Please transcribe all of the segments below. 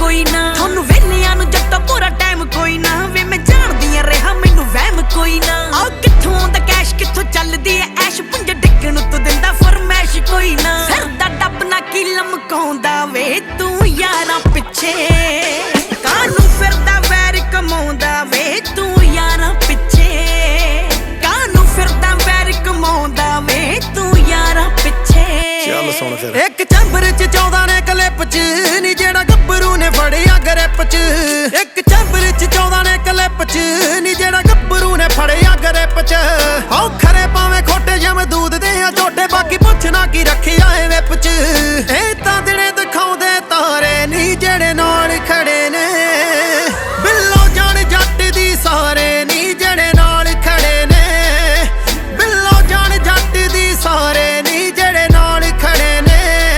कोई ना थानू वेलियां नू जट्टा पूरा टाइम कोई ना वे मैं जानदियां रहा मैनू वहम कोई ना आ कित्थों दा कैश कित्थों चलदी ऐ ऐश पुंज डिक्कन तू दिंदा फरमैश कोई ना सिर दा डब ना की लमकाउंदा वे तू यारां पिछे कानू फिरदा वैर कमाउंदा वे तू यारां पिछे कानू फिरदा वैर कमाउंदा वे तू यारां पिछे चल सुन फिर एक चैंबर च 14 ने क्लिप च नी जेड़ा गब्बरू ने फड़िया ग्रिप च एक चैंबर च 14 ने क्लिप च नी जेड़ा गब्बरू ने फड़िया ग्रिप च औ खरे पावे खोटे जम दूध दे आ झोटे बाकी पुछना की रखिया ए विप च ए तां दिने दिखाउंदे तारे नी जेड़े नाल खड़े ने बिल्लो जान जट दी सारे नी जेड़े नाल खड़े ने बिल्लो जान जट दी सारे नी जेड़े नाल खड़े ने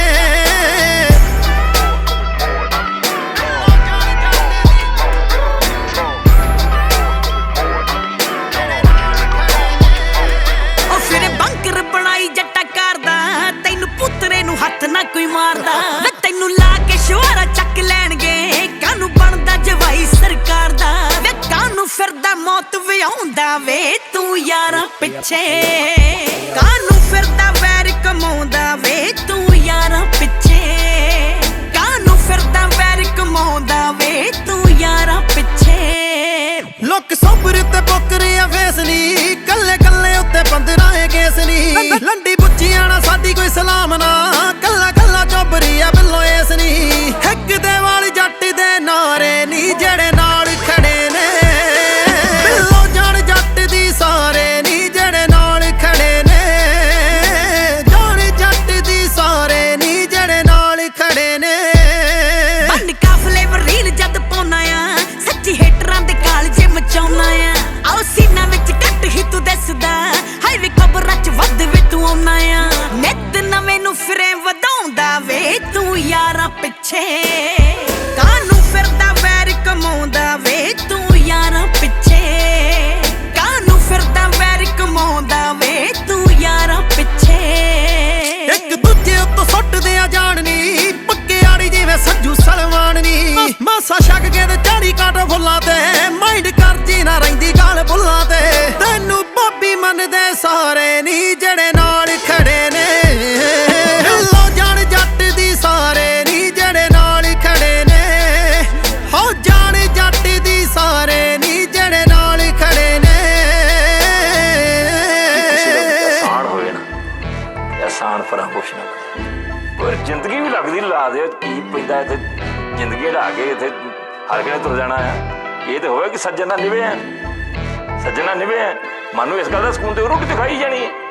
ओ फिर बंकर बनाई जट्टा करदा तैनू पुत्तरे नू हत्थ ना कोई मारदा वे तैनू ला के शवारा चक लैणगे कानू बनदा जवाई सरकार दा वे कानू फिरदा मौत विआउंदा वे तू यारां पिछे कानू फिरदा वैर कमाउंदा वे तू यारां पिछे कानू फिरदा वैर कमाउंदा वे तू यारां पिछे लोक सोबर ते बोकरे आ फेस नी कल्ले कल्ले उत्ते 15 केस नी लंडी बुच्चियां ना साडी कोई सलाम ना कल्ला कल्ला चोबरी आ बिल्लो एस नी हिक दे वाल जट दे नारे नी जेड़े नाल खड़े ने बिल्लो जान जट दी सारे नी जेड़े नाल खड़े ने जान जट दी सारे नी जेड़े नाल खड़े ने बंद काफले रील जद पाउना आ सच्ची हेटरां दे कालजे मचाउना आ आओ सीना विच कट ही तू दसदा हाय वे खबरां च वध वे तू आउना आ नित नवें नू फिरे वधाउंदा वे तू यारां पिछे कानू फिरदा वैर कमाउंदा वे तू यारां पिछे कानू फिरदा वैर कमाउंदा वे तू यारां पिछे एक दूजे उत्तों सुट्टदे आ जान नी पक्के आड़ी जिवें सज्जू सलमान नी मासा छक के ते चाड़ी काट फुल्लां ते माइंड करदी ना रहिंदी गाल बुल्लां ते तैनू भाबी मनदे सारे नी जेड़े नाल खड़े ने बिल्लो जान जट दी सारे नी जेड़े नाल खड़े ने हो जान जट दी सारे नी जेड़े नाल खड़े ने आसान हो जाना आसान पर कुछ ना पर जिंदगी भी लगदी ला दे की पैदा इत्थे जिंदगी ला के इत्थे हर किने तुर जाना है ये तो होवे कि सज्जन ना निभे सज्जन ना निभे मानू इस गल दा सकून ते रोटी ते खाई जानी है।